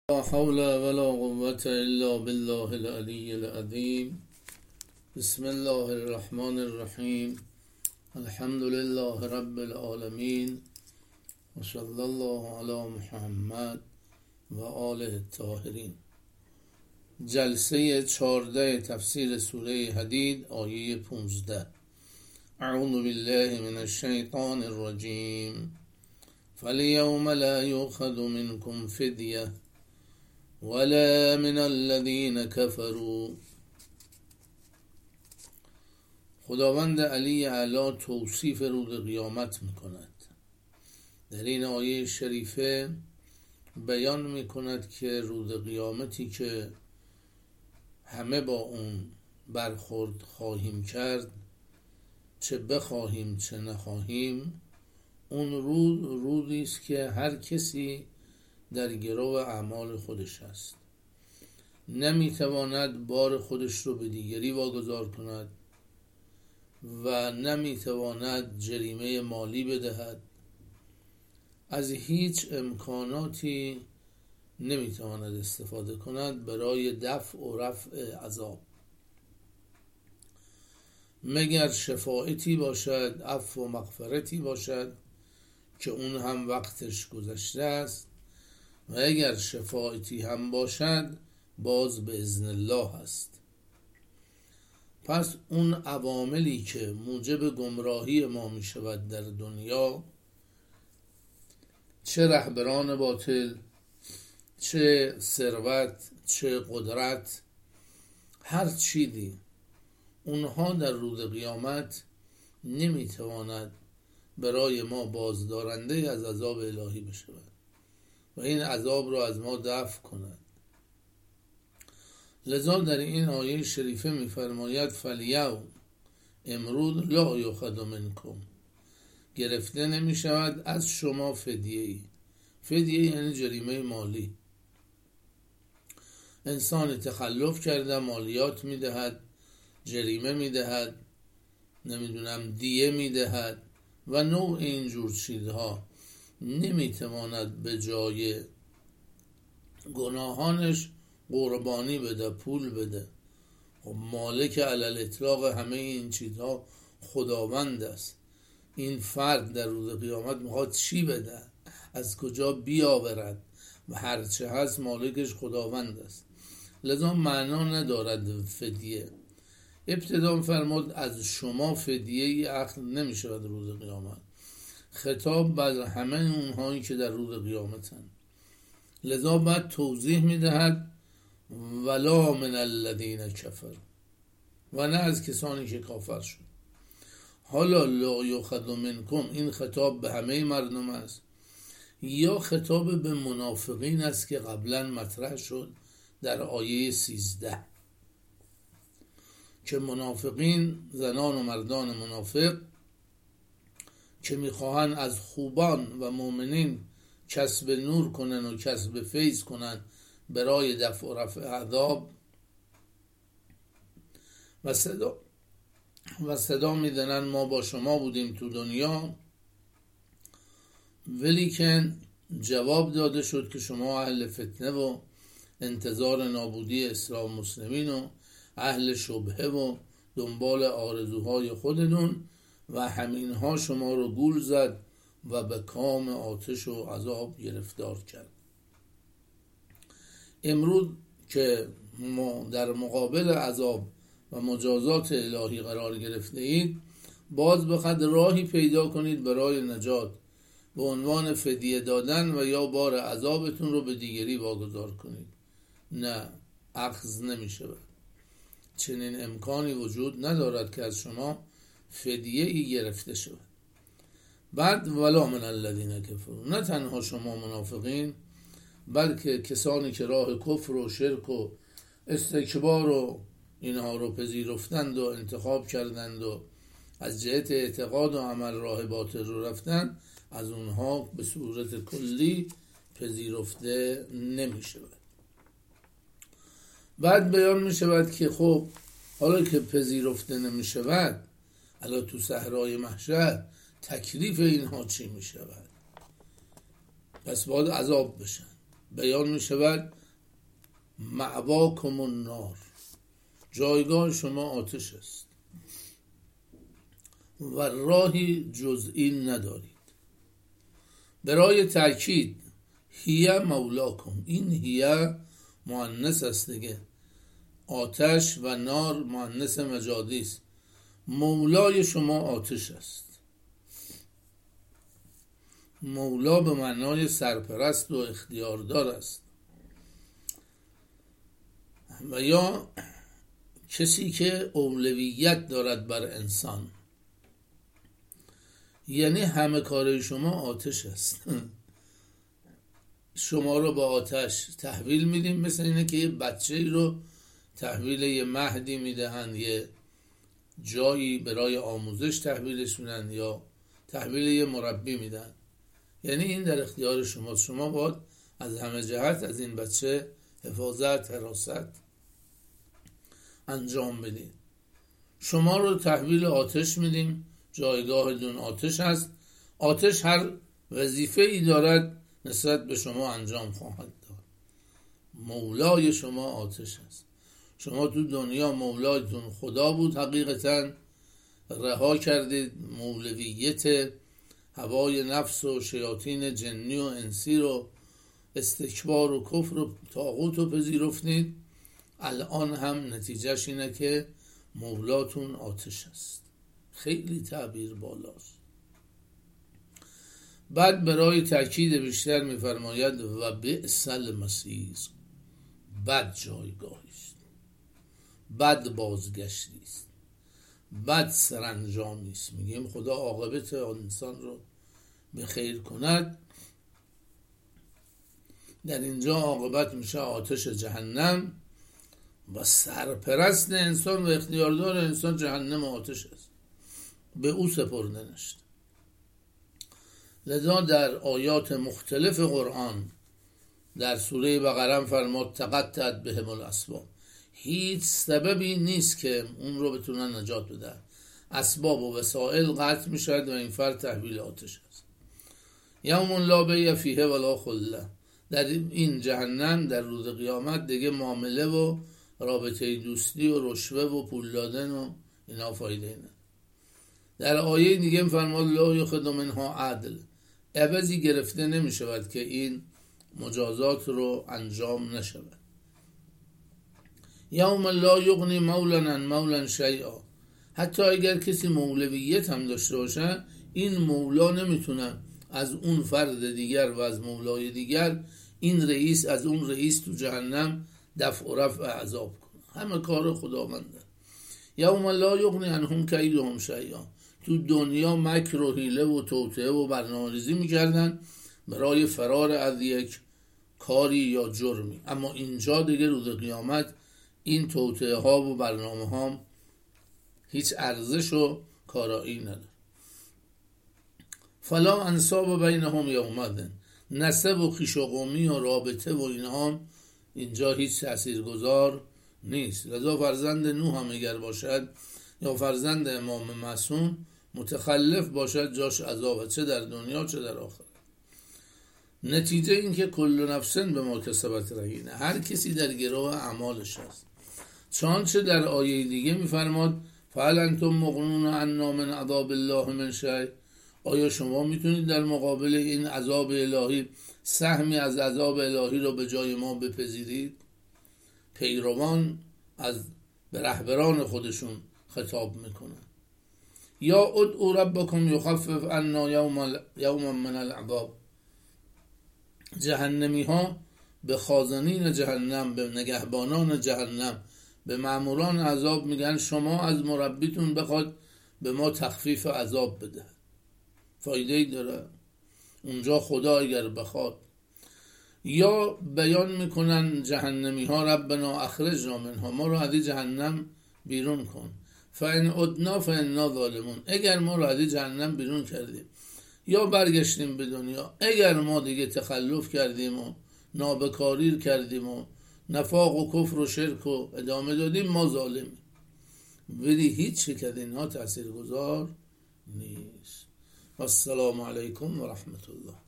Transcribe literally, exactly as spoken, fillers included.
لا حول ولا قوة إلا بالله العلي العظيم. بسم الله الرحمن الرحيم. الحمد لله رب العالمين و صلی الله علی محمد و آله الطاهرین. جلسه چهارده تفسیر سوره حدید آیه پانزده. اعوذ بالله من الشیطان الرجیم. فالیوم لا یؤخذ منکم فدیه ولا من الذين كفروا. خداوند علی اعلی توصیف روز قیامت میکند. در این آیه شریفه بیان میکند که روز قیامتی که همه با اون برخورد خواهیم کرد، چه بخواهیم چه نخواهیم، اون روز روزی است که هر کسی در گرو اعمال خودش است. نمیتواند بار خودش رو به دیگری واگذار کند و نمیتواند جریمه مالی بدهد. از هیچ امکاناتی نمیتواند استفاده کند برای دفع و رفع عذاب، مگر شفاعتی باشد، عفو و مغفرتی باشد که اون هم وقتش گذشته است، و اگر شفاعتی هم باشد باز به اذن الله است. پس اون عواملی که موجب گمراهی ما می شود در دنیا، چه رهبران باطل، چه ثروت، چه قدرت، هر چیزی، اونها در روز قیامت نمی تواند برای ما بازدارنده از عذاب الهی بشود و این عذاب را از ما دفع کند. لذا در این آیه شریفه می‌فرماید فالیوم، امروز لا یؤخذ منکم، گرفته نمی شود از شما فدیه‌ای. فدیه یعنی جریمه مالی. انسان تخلف کرده مالیات میدهد، جریمه میدهد، نمیدونم دیه میدهد و نوع اینجور چیزها، نمیتواند به جای گناهانش قربانی بده، پول بده. خب مالک علل اطلاق همه این چیزها خداوند است. این فرد در روز قیامت میخواد چی بده، از کجا بیاورد، و هرچه هست مالکش خداوند است. لذا معنا ندارد فدیه. ابتدا فرمود از شما فدیه ای اخذ نمی شود روز قیامت، خطاب بر همه اونهایی که در روز قیامتند. لذا بعد توضیح میدهد ولا من الذین کفروا، و نه از کسانی که کافر شد. حالا لا یؤخذ منکم، این خطاب به همه مردم است یا خطاب به منافقین است که قبلا مطرح شد در آیه سیزده، که منافقین، زنان و مردان منافق که میخواهند از خوبان و مؤمنین کسب نور کنن و کسب فیض کنن برای دفع و رفع عذاب، و صدا و صدا میدنن ما با شما بودیم تو دنیا، ولیکن جواب داده شد که شما اهل فتنه و انتظار نابودی اسلام مسلمین و اهل شبهه و دنبال آرزوهای خودتون، و همینها شما رو گول زد و به کام آتش و عذاب گرفتار کرد. امروز که ما در مقابل عذاب و مجازات الهی قرار گرفته اید، باز بخواد راهی پیدا کنید برای نجات به عنوان فدیه دادن و یا بار عذابتون رو به دیگری واگذار کنید. نه، اخذ نمی شود. چنین امکانی وجود ندارد که از شما فدیه ای گرفته شود. بعد ولا من الذین کفروا، نه تنها شما منافقین، بلکه کسانی که راه کفر و شرک و استکبار و اینها رو پذیرفتند و انتخاب کردند و از جهت اعتقاد و عمل راه باطل رو رفتند، از اونها به صورت کلی پذیرفته نمی شود. بعد بیان می شود که خب حالا که پذیرفته نمی شود، حالا تو صحرای محشر تکلیف اینها چی می شود؟ پس باید عذاب بشن. بیان می شود مأواکم النار، جایگاه شما آتش است و راهی جز این ندارید. برای تأکید هیه مولاکم، این هیه مؤنث است دیگه، آتش و نار مؤنث مجازی است. مولای شما آتش است. مولا به معنای سرپرست و اختیاردار است و یا کسی که اولویت دارد بر انسان، یعنی همه کار شما آتش است. شما رو با آتش تحویل میدیم، مثل اینه که یه بچه رو تحویل یه مهدی میدهند، یه جایی برای آموزش تحویلش میدن یا تحویل یه مربی میدن، یعنی این در اختیار شماست. شما باید از همه جهت از این بچه حفاظت، حراست انجام بدید. شما رو تحویل آتش میدیم، جایگاه دون آتش هست. آتش هر وظیفه ای دارد نسبت به شما انجام خواهد داد. مولای شما آتش هست. شما تو دنیا مولایتون خدا بود، حقیقتا رها کردید مولویت هوای نفس و شیاطین جنی و انسی رو، استکبار و کفر و طاغوت رو پذیرفتید. الان هم نتیجهش اینه که مولاتون آتش است. خیلی تعبیر بالاست. بعد برای تأکید بیشتر میفرماید و بئس المصیر، بد جایگاهی است، بد بازگشتی است، بد سرانجامی است. میگیم خدا عاقبت انسان رو به خیر کند. در اینجا عاقبت میشه آتش جهنم و سرپرست انسان و اختیاردار انسان جهنم آتش است، به او سپرده نشد. لذا در آیات مختلف قرآن در سوره بقره فرمود تقطعت بهم الاسباب، هیچ سببی نیست که اون رو بتونن نجات بدن. اسباب و وسائل قطع میشد و این فرد تحویل آتش است. یوم لا بیع فیه ولا خله، در این جهنم در روز قیامت دیگه معامله و رابطه دوستی و رشوه و پول دادن و اینا فایده نه. در آیه دیگه فرمود لا یؤخذ منها عدل، عوضی گرفته نمی شود که این مجازات رو انجام نشود. یوم لا یغنی مولا عن مولا شیئا، حتی اگر کسی مولویت هم داشته باشه، این مولا نمیتونه از اون فرد دیگر و از مولای دیگر این رئیس از اون رئیس تو جهنم دفع و رفع عذاب کنه. همه کار خداونده. یوم لا یغنی عنهم کیدهم شیئا، تو دنیا مکر و حیله و توطئه و برنامه‌ریزی میکردن برای فرار از یک کاری یا جرمی، اما اینجا دیگه روز قیامت این توطئه ها و برنامه ها هیچ ارزش و کارایی نداره. فلا انساب بینهم یومئذ، نسب و خویش و قومی و رابطه و اینها اینجا هیچ تاثیرگذار نیست. لذا فرزند نوح هم اگر باشد یا فرزند امام معصوم متخلف باشد، جاش عذاب، چه در دنیا چه در آخرت. نتیجه این که کل نفس به ما کسبت رهینه، هر کسی در گروه اعمالش است. چنانچه در آیه دیگه میفرماد فهل انتم مغنون عنا من عذاب الله من شیء، آیا شما میتونید در مقابل این عذاب الهی سهمی از عذاب الهی رو به جای ما بپذیرید؟ پیروان از به رهبران خودشون خطاب میکنن. یا ادعوا ربکم یخفف عنا یوم یوما من العذاب، جهنمی ها به خازنین جهنم، به نگهبانان جهنم، به ماموران عذاب میگن شما از مربیتون بخواد به ما تخفیف عذاب بده. فایده ای داره اونجا خدا اگر بخواد. یا بیان میکنن جهنمی ها ربنا اخرجنا منها، ما رو از جهنم بیرون کن. فان عدنا فانا ظالمون، اگر ما رو از جهنم بیرون کردیم یا برگشتیم به دنیا، اگر ما دیگه تخلف کردیم و نابکاری کردیم و نفاق و کفر و شرک و ادامه دادیم، ما ظالمیم. ولی هیچ یک از اینها تاثیرگذار نیست. والسلام علیکم و رحمت الله.